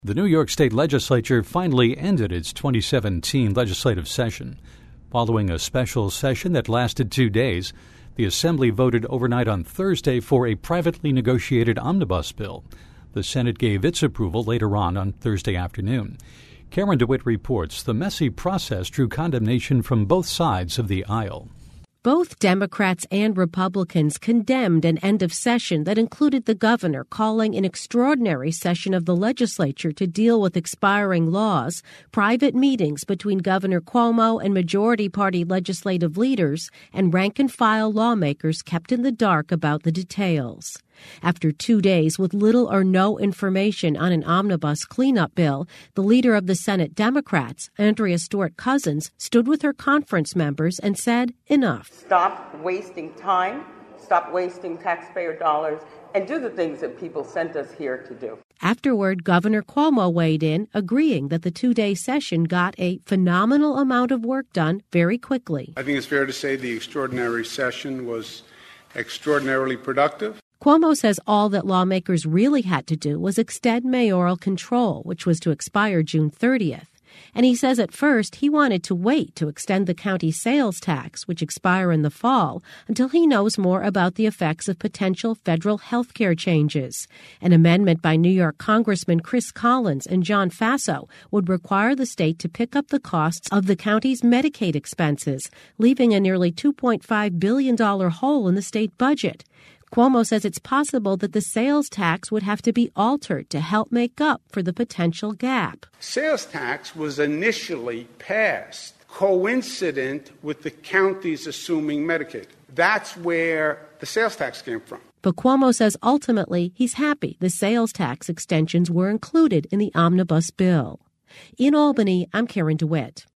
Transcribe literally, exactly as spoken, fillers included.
The New York State Legislature finally ended its twenty seventeen legislative session. Following a special session that lasted two days, the Assembly voted overnight on Thursday for a privately negotiated omnibus bill. The Senate gave its approval later on on Thursday afternoon. Karen DeWitt reports the messy process drew condemnation from both sides of the aisle. Both Democrats and Republicans condemned an end of session that included the governor calling an extraordinary session of the legislature to deal with expiring laws, private meetings between Governor Cuomo and majority party legislative leaders, and rank-and-file lawmakers kept in the dark about the details. After two days with little or no information on an omnibus cleanup bill, the leader of the Senate Democrats, Andrea Stewart-Cousins, stood with her conference members and said, enough. Stop wasting time, stop wasting taxpayer dollars, and do the things that people sent us here to do. Afterward, Governor Cuomo weighed in, agreeing that the two-day session got a phenomenal amount of work done very quickly. I think it's fair to say the extraordinary session was extraordinarily productive. Cuomo says all that lawmakers really had to do was extend mayoral control, which was to expire June thirtieth. And he says at first he wanted to wait to extend the county sales tax, which expire in the fall, until he knows more about the effects of potential federal health care changes. An amendment by New York Congressman Chris Collins and John Faso would require the state to pick up the costs of the county's Medicaid expenses, leaving a nearly two point five billion dollars hole in the state budget. Cuomo says it's possible that the sales tax would have to be altered to help make up for the potential gap. Sales tax was initially passed coincident with the counties assuming Medicaid. That's where the sales tax came from. But Cuomo says ultimately he's happy the sales tax extensions were included in the omnibus bill. In Albany, I'm Karen DeWitt.